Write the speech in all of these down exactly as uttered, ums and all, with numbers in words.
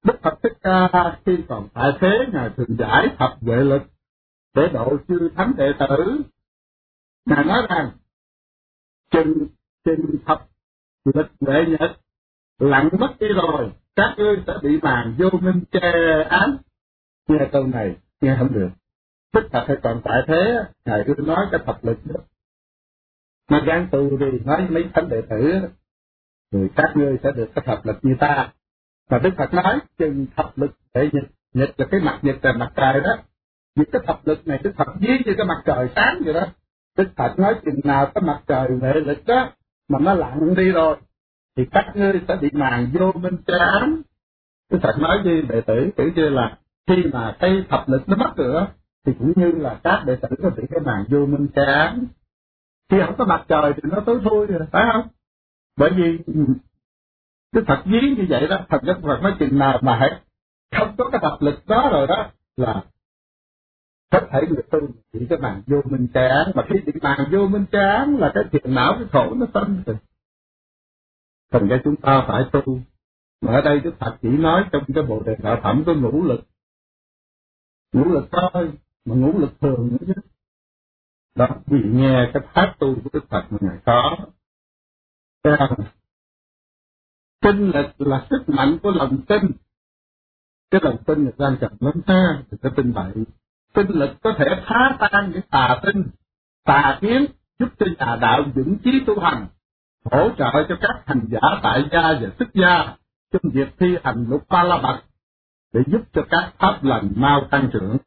Đức Phật Thích Ca khi còn tại thế, Ngài thường giải thập huệ lực để độ chư thánh đệ tử. Ngài nói rằng chừng chừng thập lực huệ nhật lặng mất đi rồi, các ngươi sẽ bị màn vô minh che ám. Nghe câu này nghe không được. Đức Phật hay còn tại thế, Ngài cứ nói cái thập lực đó, mà gian tù thì nói mấy thánh đệ tử rồi các ngươi sẽ được cái thập lực như ta. Mà Đức Phật nói chừng thập lực để nhật, nhật là cái mặt nhật là mặt trời đó. Vì cái thập lực này Đức Phật ví như cái mặt trời sáng vậy đó. Đức Phật nói chừng nào cái mặt trời huệ lực đó mà nó lặng đi rồi thì các ngươi sẽ bị màn vô minh che ám. Đức Phật nói với đệ tử kiểu như là khi mà cái thập lực nó mất rồi thì cũng như là các đệ tử có bị cái màn vô minh che ám. Khi không có mặt trời thì nó tối thui rồi, phải không? Bởi vì Đức Phật ví như vậy đó. Thật Đức Phật nói chừng nào mà hãy không có cái thập lực đó rồi đó là hết thảy người tu chỉ cái màn vô minh che ám. Mà khi bị màn vô minh che ám là cái phiền não, cái khổ nó sinh rồi. Thành ra chúng ta phải tu. Mà ở đây Đức Phật chỉ nói trong cái Bồ Đề Đạo Phẩm có ngũ lực. Ngũ lực thôi, mà ngũ lực thường nữa chứ. Đó, vì nghe cái pháp tu của Đức Phật mà Ngài có. Tinh lực là sức mạnh của lòng tin. Cái lòng tin người ta chậm lắm ha, người ta tin bậy. Tinh lực có thể phá tan những tà tinh, tà kiến, giúp cho nhà đạo vững chí tu hành, hỗ trợ cho các hành giả tại gia và xuất gia trong việc thi hành luật ba la mật để giúp cho các pháp lành mau tăng trưởng.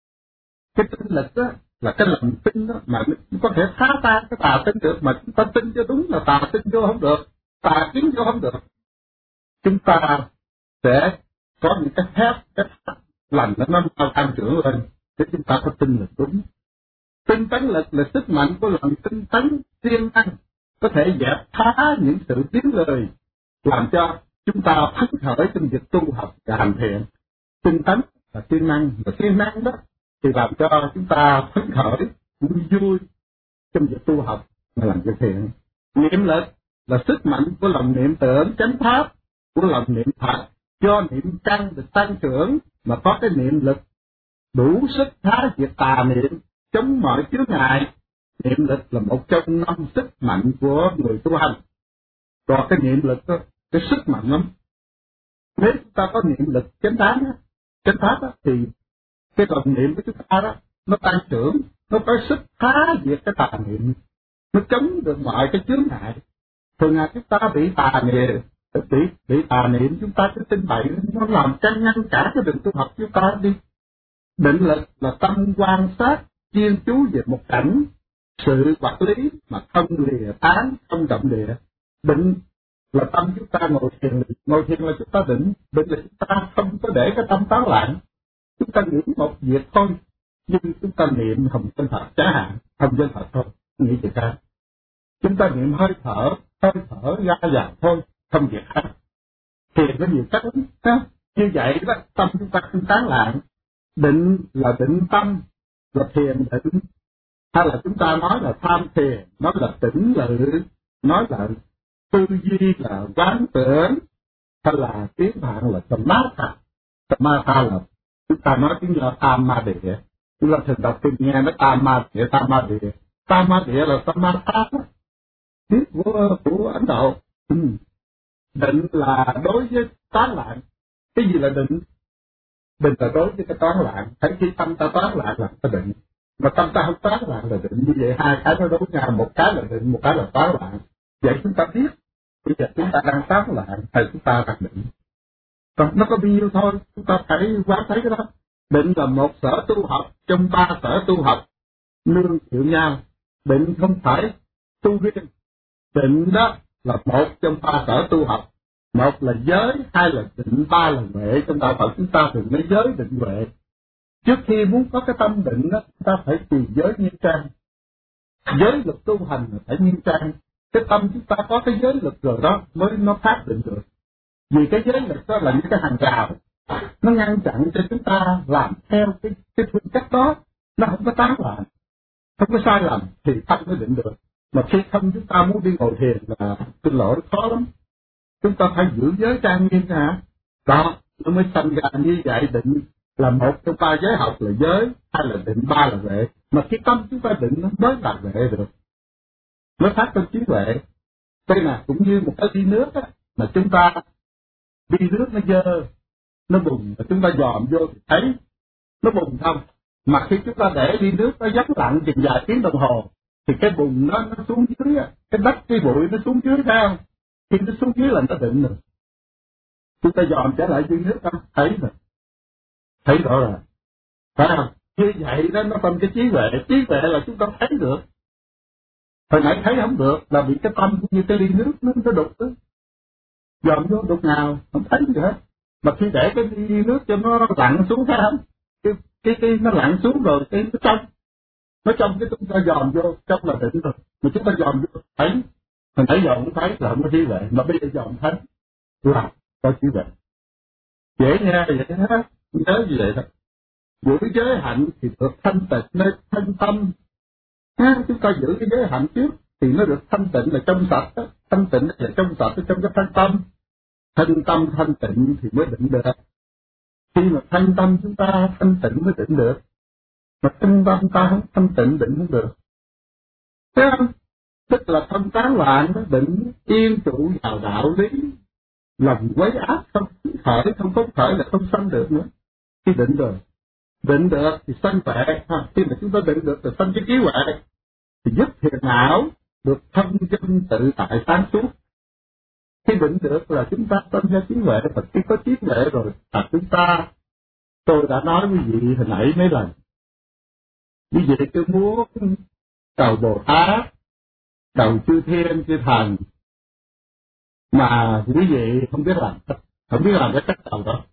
Cái tinh lực đó là cái lòng tin đó mà có thể phá tan cái tà tinh được, mà chúng ta tin cho đúng là tà tinh vô không được, tà kiến vô không được. Chúng ta sẽ có những cái phép, cái pháp lành nó mau tăng trưởng lên để chúng ta có tinh lực đúng. Tinh tấn lực là sức mạnh của lòng tinh tấn siêng năng, có thể dẹp phá những sự tiếng lời, làm cho chúng ta phấn khởi trong việc tu học và hành thiện. Tinh tấn là siêng năng, và siêng năng đó thì làm cho chúng ta phấn khởi, vui vui trong việc tu học và làm việc thiện. Niệm lực là sức mạnh của lòng niệm tưởng chánh pháp, của lòng niệm Phật, do niệm căn được tăng trưởng mà có cái niệm lực đủ sức phá diệt tà niệm, chống mọi chướng ngại. Niệm lực là một trong năm sức mạnh của người tu hành. Còn cái niệm lực đó, cái sức mạnh lắm. Nếu chúng ta có niệm lực chánh pháp đó, chánh pháp đó, thì cái lòng niệm của chúng ta đó nó tăng trưởng, nó có sức phá diệt cái tà niệm, nó chống được mọi cái chướng ngại. Thường ngày chúng ta bị tà niệm, bị bị tà niệm chúng ta cứ tin bậy, nó làm căn ngăn cả cái đường tu học chúng ta đi. Định lực là tâm quan sát, chuyên chú về một cảnh, sự vật lý mà không lìa tán, không động địa. Định là tâm chúng ta ngồi thiền, ngồi thiền là chúng ta định, định là chúng ta không có để cái tâm tán loạn. Chúng ta nghĩ một việc thôi, nhưng chúng ta niệm hồng chân Phật chẳng hạn, hồng chân Phật thôi, nghĩ gì cả. Chúng ta niệm hơi thở, hơi thở ra vào thôi, không việc khác. Thiền có nhiều cách lắm, như vậy đó, tâm chúng ta không tán loạn. Định là định tâm, là thiền định, hay là chúng ta nói là tham thiền, nói là tĩnh lự, nói là tư duy là quán tưởng, hay là tiếng Phạn là samatha. Samatha là chúng ta nói tiếng là tam ma địa. Chúng ta thường đọc kinh nghe nó tam ma địa, tam ma địa. Tam ma địa là samatha đó, tiếng của, của Ấn Độ. Ừ. Định là đối với tán loạn. Cái gì là định? Định là đối với cái tán loạn. Thấy khi tâm ta tán loạn là ta định, mà tâm ta không tán loạn là định. Như vậy hai cái nó đối nhau, một cái là định, một cái là tán loạn. Vậy chúng ta biết bây giờ chúng ta đang tán loạn hay chúng ta đang định. Còn nó có bao nhiêu thôi, chúng ta phải quán thấy cái đó. Định là một sở tu học trong ba sở tu học nương chịu nhau. Định không phải tu riêng. Định đó là một trong ba sở tu học. Một là giới, hai là định, ba là huệ. Trong đạo Phật chúng ta thường nói giới định huệ. Trước khi muốn có cái tâm định đó, chúng ta phải trì giới nghiêm trang. Giới luật tu hành là phải nghiêm trang. Cái tâm chúng ta có cái giới luật rồi đó mới nó phát định được. Vì cái giới luật đó là những cái hàng rào, nó ngăn chặn cho chúng ta làm theo cái, cái phương cách đó. Nó không có tán loạn, không có sai lầm thì tâm mới định được. Mà khi không chúng ta muốn đi ngồi thiền là xin lỗi khó lắm. Chúng ta phải giữ giới trang nghiêm hả? Đó nó mới sanh ra như vậy. Định là một trong ba giới học là giới, hai là định, ba là huệ. Mà khi tâm chúng ta định nó mới là huệ được, mới phát trong trí huệ. Đây là cũng như một cái ly nước á, mà chúng ta ly nước nó dơ, nó bùn, mà chúng ta dòm vô thì thấy nó bùn không. Mà khi chúng ta để ly nước nó vắng lặng chừng vài tiếng đồng hồ thì cái bùn nó nó xuống dưới, cái đất cái bụi nó xuống dưới thấy không? Khi nó xuống dưới là nó định rồi. Chúng ta dòm trở lại ly nước không? Thấy rồi, thấy rõ rồi, phải không? Như vậy đó nó phân cái trí huệ. Trí huệ là chúng ta thấy được. Hồi nãy thấy không được là bị cái tâm như cái ly nước nó nó đục đó. Dòm vô đục nào không thấy gì hết. Mà khi để cái ly nước cho nó lặn xuống thấy không? Cái cái, cái nó lặn xuống rồi cái nó trong, nó trong cái chúng ta dòm vô trong là định rồi. Mà chúng ta dòm vô thấy, hồi nãy dòm không thấy là không có trí huệ, mà bây giờ dòm thấy là có trí huệ. Dễ nghe vậy đó, nhớ như vậy đó. Giữ giới hạnh thì được thanh tịnh nơi thanh tâm. Ha, chúng ta giữ cái giới hạnh trước thì nó được thanh tịnh là trong sạch đó. Thanh tịnh là trong sạch ở trong cái thanh tâm. Thanh tâm thanh tịnh thì mới định được. Khi mà thanh tâm chúng ta thanh tịnh mới định được. Mà thanh tâm ta không thanh tịnh định không được. Thấy không? Tức là không tán loạn đó, định yên trụ vào đạo lý. Lòng quấy áp không khởi, không có khởi là không sanh được nữa. Khi định rồi, định được thì sanh huệ. Khi mà chúng ta định được thì sanh cái trí huệ, thì giúp thiền não được thân chân tự tại sáng suốt. Khi định được là chúng ta sanh ra trí huệ, và khi có trí huệ rồi là chúng ta, tôi đã nói quý vị hồi nãy mấy lần, quý vị cứ muốn cầu Bồ Tát, cầu chư thiên chư thần, mà quý vị không biết làm, không biết làm cái cách cầu đó.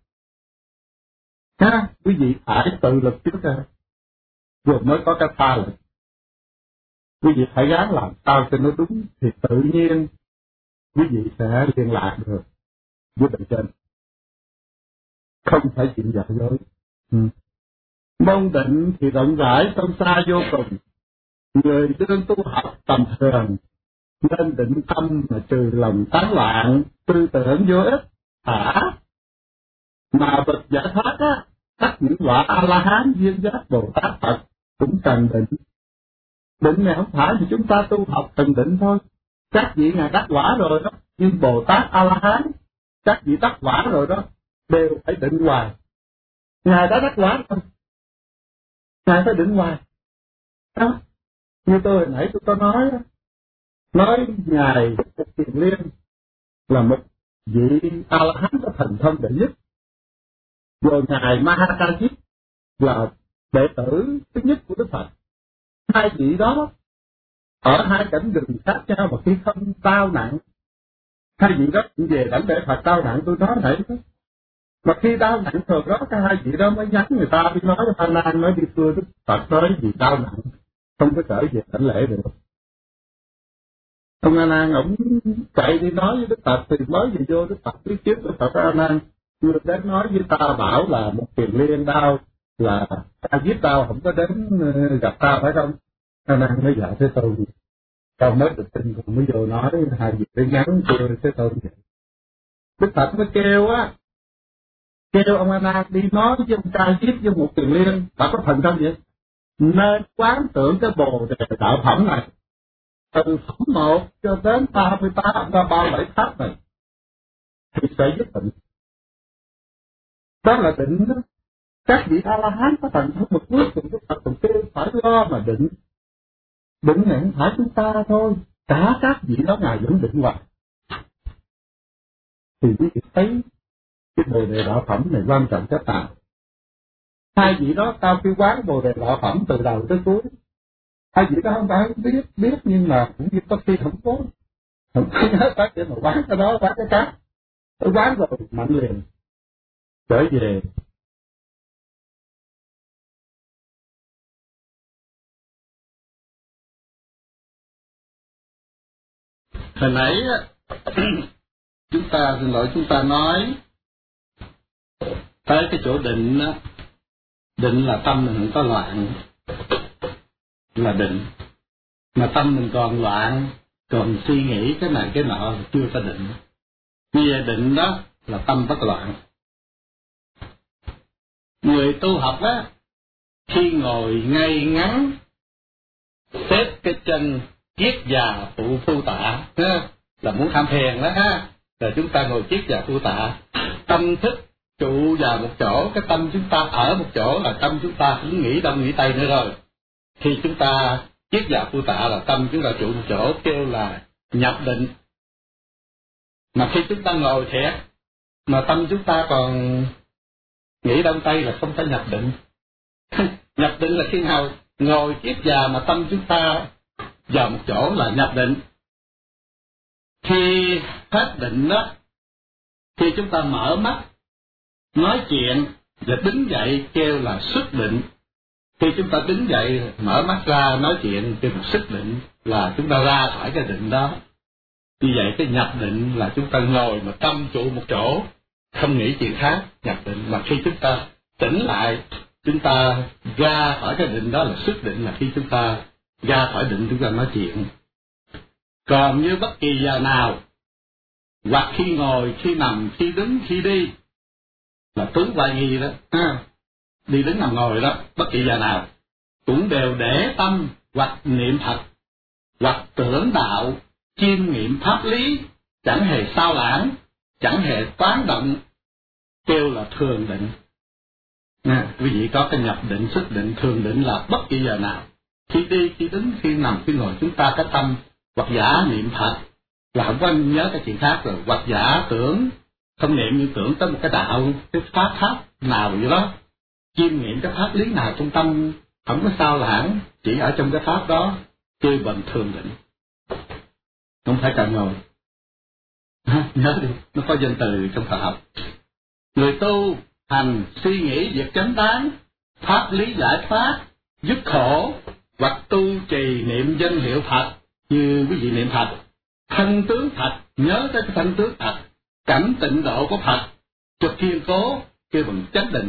Ha, quý vị phải tự lực trước ra, rồi mới có cái tha lực. Quý vị phải gắng làm sao cho nó đúng thì tự nhiên quý vị sẽ liên lạc được với bề trên, không phải chuyện giả dối. Ừ. Môn định thì rộng rãi sâu xa vô cùng, người đương tu học tầm thường nên định tâm mà trừ lòng tán loạn, tư tưởng vô ích, thả mà bậc giải thoát á, tất những quả A La Hán, Duyên Giác, Bồ Tát Phật cũng cần định. Định này không phải thì chúng ta tu học cần định thôi. Các vị ngài đắc quả rồi đó, nhưng Bồ Tát A La Hán, các vị đắc quả rồi đó, đều phải định hoài. Ngài đã đắc quả rồi, ngài phải định hoài. Đó, như tôi hồi nãy tôi có nói đó, nói ngài Tiền Liên là một vị A La Hán có thành thông đệ nhất, rồi ngài Mahakajit là đệ tử thứ nhất của Đức Phật. Hai vị đó ở hai cảnh đường khác nhau mà khi không tao nặng, hai vị đó về đảnh lễ Phật tao nặng, tôi nói nãy đó. Mà khi tao nặng thường đó, cái hai vị đó mới nhắn người ta đi nói cho A Nan, nói đi thưa Đức Phật nói vì tao nặng không có trở về đảnh lễ được. Ông A Nan ổng chạy đi nói với Đức Phật thì mới về vô Đức Phật biết trước Đức Phật A Nan người đến nói với ta bảo là một Tiền Liên đau, là ta giết tao không có đến gặp ta phải không? A Nan mới dạy Thế Tôn, tao mới được tin còn mới vô nói hai vị để nhắn kêu Thế Tôn vậy. Đức Phật mới kêu á, kêu ông A Nan đi nói với ông ca giết với một Tiền Liên, ta có thần thông vậy? Nên quán tưởng cái bồ đề đạo phẩm này từ phẩm một cho đến ba mươi tám ba ba bảy pháp này thì sẽ giúp định. Đó là định đó. Các vị A La Hán có thành thông một cuối cùng Đức Phật còn kêu phải lo mà định. Định này không phải chúng ta thôi, cả các vị đó ngài vẫn định hoài. Thì quý vị thấy cái bồ đề đạo phẩm này quan trọng cách nào? Hai vị đó sau khi quán bồ đề đạo phẩm từ đầu tới cuối, hai vị đó không phải không biết, biết nhưng mà cũng như có khi không có, không có nhớ phải để mà quán cái đó, quán cái khác. Tôi quán rồi mạnh liền, trở về. Hồi nãy chúng ta, xin lỗi, chúng ta nói tới cái chỗ định á, định là tâm mình không có loạn, là định. Mà tâm mình còn loạn, còn suy nghĩ cái này cái nọ chưa có định. Khi định đó là tâm bất loạn. Người tu học á, khi ngồi ngay ngắn, xếp cái chân kiết già phụ phu tạ, ha, là muốn tham thiền đó ha. Rồi chúng ta ngồi kiết già phu tạ, tâm thức trụ vào một chỗ, cái tâm chúng ta ở một chỗ là tâm chúng ta cũng nghĩ đông nghĩ tây nữa rồi. Khi chúng ta kiết già phu tạ là tâm chúng ta trụ một chỗ, kêu là nhập định. Mà khi chúng ta ngồi thiệt mà tâm chúng ta còn nghĩ đông tây là không phải nhập định. Nhập định là khi nào ngồi kiết già mà tâm chúng ta vào một chỗ là nhập định. Khi hết định đó, khi chúng ta mở mắt nói chuyện và đứng dậy kêu là xuất định. Khi chúng ta đứng dậy mở mắt ra nói chuyện kêu là xuất định, là chúng ta ra khỏi cái định đó. Như vậy cái nhập định là chúng ta ngồi mà tâm trụ một chỗ, không nghĩ chuyện khác, nhập định. Mà khi chúng ta tỉnh lại, chúng ta ra khỏi cái định đó là xuất định, là khi chúng ta ra khỏi định chúng ta nói chuyện. Còn như bất kỳ giờ nào, hoặc khi ngồi, khi nằm, khi đứng, khi đi, là tứ vai nghi đó, ha, đi đứng nằm ngồi đó, bất kỳ giờ nào, cũng đều để tâm hoặc niệm Phật, hoặc tưởng đạo, chiêm nghiệm pháp lý, chẳng hề sao lãng, chẳng hề toán động, kêu là thường định. Nè, quý vị có cái nhập định, xuất định, thường định là bất kỳ giờ nào, khi đi, khi đứng, khi nằm, khi ngồi, chúng ta cái tâm hoặc giả niệm Phật, là không có nhớ cái chuyện khác rồi, hoặc giả tưởng, không niệm nhưng tưởng tới một cái đạo, cái pháp pháp nào vậy đó, chiêm nghiệm cái pháp lý nào trong tâm, không có sao lãng, chỉ ở trong cái pháp đó, kêu bằng thường định. Không phải cần ngồi. À, nhớ đi, nó có danh từ trong Phật học. Người tu hành suy nghĩ việc chánh đáng, pháp lý giải thoát, dứt khổ, hoặc tu trì niệm danh hiệu Phật, như quý vị niệm Phật, thân tướng Phật, nhớ tới cái thân tướng Phật, cảnh tịnh độ của Phật, trực kiên cố, kêu bằng chánh định.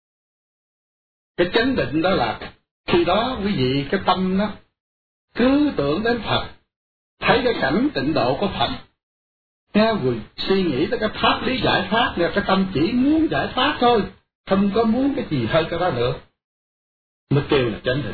Cái chánh định đó là khi đó quý vị cái tâm đó cứ tưởng đến Phật, thấy cái cảnh tịnh độ của Phật, nghe rồi suy nghĩ tới cái pháp lý giải thoát, là cái tâm chỉ muốn giải thoát thôi, không có muốn cái gì hơn cái đó nữa, mới kêu là chánh định.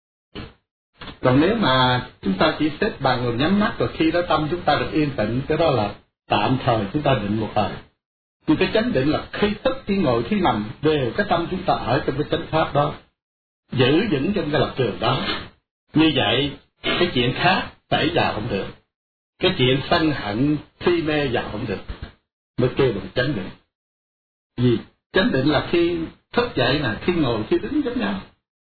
Còn nếu mà chúng ta chỉ xếp bằng rồi nhắm mắt, rồi khi đó tâm chúng ta được yên tĩnh, cái đó là tạm thời chúng ta định một thời. Nhưng cái chánh định là khi thức, khi ngồi, khi nằm, đều cái tâm chúng ta ở trong cái chánh pháp đó, giữ vững trong cái lập trường đó. Như vậy cái chuyện khác xảy vào không được, cái chuyện sân hận si mê vào không được, mới kêu bằng chánh định. Vì chánh định là khi thức dậy nè, khi ngồi, khi đứng giống nhau.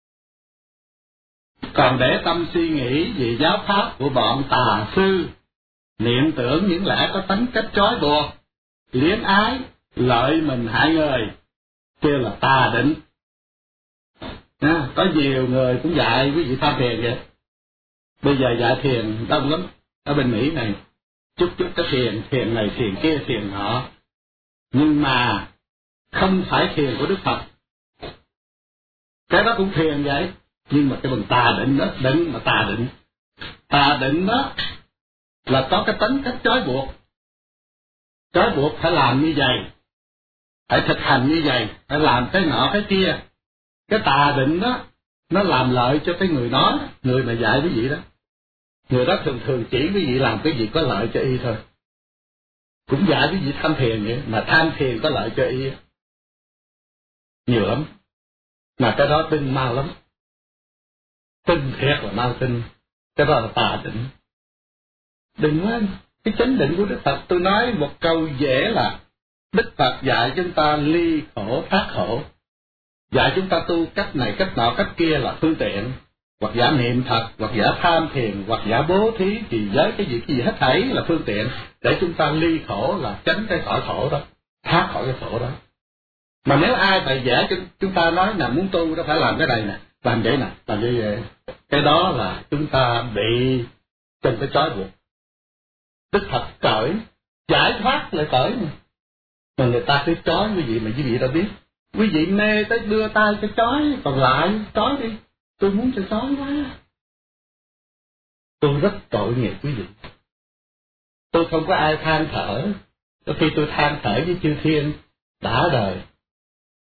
Còn để tâm suy nghĩ về giáo pháp của bọn tà sư, niệm tưởng những lẽ có tính cách trói buộc, liếng ái, lợi mình hại người, kêu là tà định. À, có nhiều người cũng dạy quý vị tham thiền vậy. Bây giờ dạy thiền đông lắm, ở bên Mỹ này, chút chút cái thiền, thiền này, thiền kia, thiền nọ. Nhưng mà không phải thiền của Đức Phật. Cái đó cũng thiền vậy, nhưng mà cái bằng tà định đó, định mà tà định. Tà định đó là có cái tính cách trói buộc. Trói buộc phải làm như vậy, phải thực hành như vậy, phải làm cái nọ cái kia. Cái tà định đó, nó làm lợi cho cái người nói, người mà dạy quý vị đó. Người đó thường thường chỉ quý vị làm cái gì có lợi cho y thôi. Cũng dạy quý vị tham thiền vậy, mà tham thiền có lợi cho y. Nhiều lắm. Mà cái đó tin mau lắm. Tin thiệt là mau tin. Cái đó là tà định. Đừng quên, cái chánh định của Đức Phật, tôi nói một câu dễ là Đức Phật dạy chúng ta ly khổ thoát khổ. Dạy chúng ta tu cách này, cách nọ, cách kia là phương tiện. Hoặc giả niệm Phật, hoặc giả tham thiền, hoặc giả bố thí, trì giới, cái gì cái gì hết thảy là phương tiện để chúng ta ly khổ, là tránh cái khỏi khổ đó, thoát khỏi cái khổ đó. Mà nếu ai bày vẽ cho chúng ta nói là muốn tu đó phải làm cái này nè, làm vậy nè, làm vậy vậy, cái đó là chúng ta bị trong cái trói buộc. Đức Phật cởi, giải thoát lại cởi mà. Mà người ta cứ trói quý vị, mà quý vị đã biết. Quý vị mê tới đưa tay cho trói, còn lại trói đi. Tôi muốn cho trói quá. Tôi rất tội nghiệp quý vị. Tôi không có ai than thở. Có khi tôi than thở với chư thiên đã đời.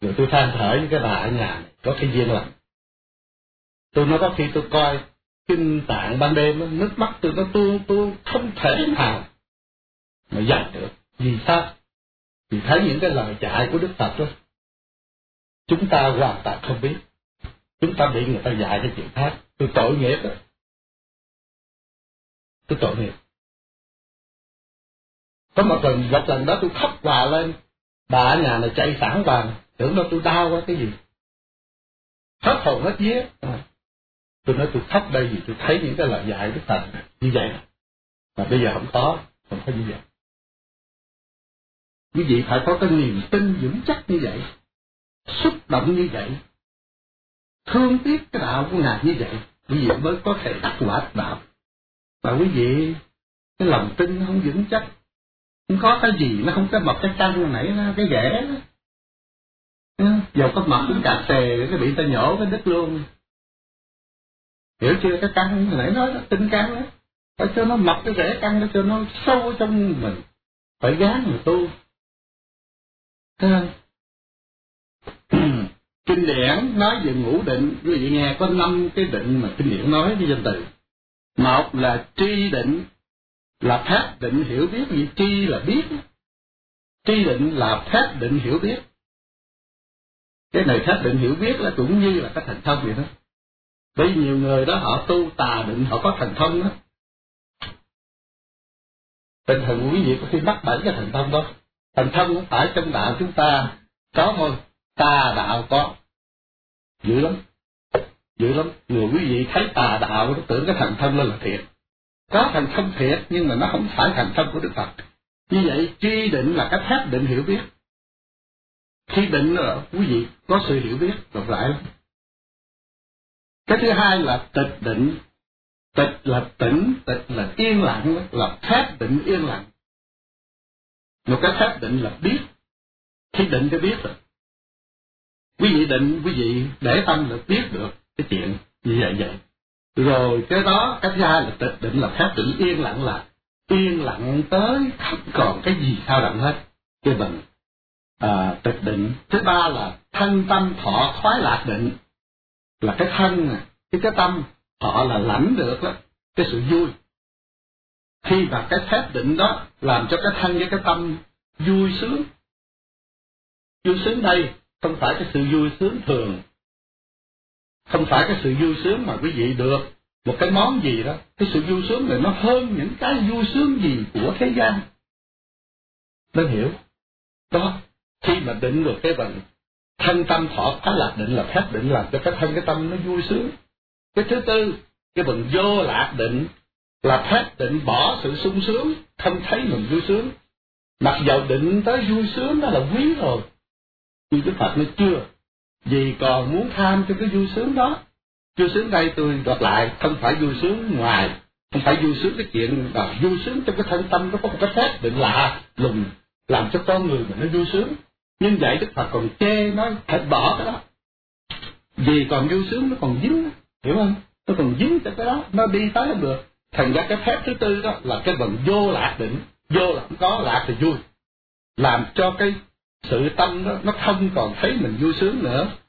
Rồi tôi than thở với cái bà ở nhà này, có cái duyên lành. Tôi nói có khi tôi coi kinh tạng ban đêm, nước mắt tôi nó tuôn tuôn không thể nào mà dành được. Vì sao? Vì thấy những cái lời dạy của Đức Phật đó, chúng ta hoàn toàn không biết. Chúng ta bị người ta dạy cái chuyện khác. Tôi tội nghiệp đó. Tôi tội nghiệp. Có một lần, một lần đó tôi khóc hòa lên, bà ở nhà này chạy sẵn vàng, tưởng đâu tôi đau quá cái gì. Hết hồn hết vía. Tôi nói tôi khóc đây vì tôi thấy những cái lời dạy Đức Phật như vậy. Mà bây giờ không có, không có như vậy. Quý vị phải có cái niềm tin vững chắc như vậy, xúc động như vậy, thương tiếc cái đạo của Ngài như vậy, quý vị mới có thể đắc quả đạo. Mà quý vị cái lòng tin không vững chắc, không có cái gì, nó không có mọc cái căn nảy ra cái ghẻ đó. Dầu có mọc cái cà xề nó bị ta nhổ cái đứt luôn. Hiểu chưa? Cái căn nãy nói đó, tinh căn đó, phải cho nó mọc cái rễ căn để cho nó sâu ở trong mình, phải gán mà tu. Thấy không? Kinh điển nói về ngũ định, quý vị nghe có năm cái định mà kinh điển nói với danh từ. Một là tri định, là phép định hiểu biết. Vì tri là biết, tri định là phép định hiểu biết. Cái này phép định hiểu biết là cũng như là cái thành thông vậy đó. Bởi vì nhiều người đó họ tu tà định, họ có thành thông đó. Bình thường quý vị có khi mắc bẫy cái thành thông đó. Thành thông cũng phải trong đạo chúng ta có thôi, tà đạo có. Dữ lắm, dữ lắm. Người quý vị thấy tà đạo nó tưởng cái thành thông lên là thiệt. Có thành thông thiệt nhưng mà nó không phải thành thông của Đức Phật. Như vậy tri định là cái phép định hiểu biết. Khi định là quý vị có sự hiểu biết rộng rãi lắm. Cái thứ hai là tịch định. Tịch là tĩnh, tịch là yên lặng, là phép định yên lặng. Một cái phép định là biết. Khi định cho biết rồi. Quý vị định, quý vị để tâm là biết được cái chuyện như vậy vậy. Rồi cái đó, cái thứ hai là tịch định là phép định yên lặng, là yên lặng tới không còn cái gì sao động hết. Cái bằng à, tịch định. Thứ ba là thân tâm thọ khoái lạc định, là cái thân, cái cái tâm họ là lãnh được đó, cái sự vui. Khi mà cái phép định đó làm cho cái thân với cái tâm vui sướng. Vui sướng đây không phải cái sự vui sướng thường, không phải cái sự vui sướng mà quý vị được một cái món gì đó. Cái sự vui sướng này nó hơn những cái vui sướng gì của thế gian. Nên hiểu đó, khi mà định được cái bằng thân tâm thọ khoái lạc định là phép định làm cho cái thân cái tâm nó vui sướng. Cái thứ tư, cái bằng vô lạc định là phép định bỏ sự sung sướng, không thấy mình vui sướng. Mặc dầu định tới vui sướng đó là quý rồi, nhưng Đức Phật nói chưa, vì còn muốn tham cho cái vui sướng đó. Vui sướng đây tôi đọc lại, không phải vui sướng ngoài, không phải vui sướng cái chuyện là vui sướng trong cái thân tâm. Nó có một cái phép định lạ lùng làm cho con người mình nó vui sướng. Nhưng vậy Đức Phật còn chê nói phải bỏ cái đó, vì còn vui sướng nó còn dính, hiểu không? Nó còn dính cho cái đó, nó đi tới không được. Thành ra cái phép thứ tư đó là cái bằng vô lạc định. Vô là không có, lạc thì vui, làm cho cái sự tâm đó nó không còn thấy mình vui sướng nữa.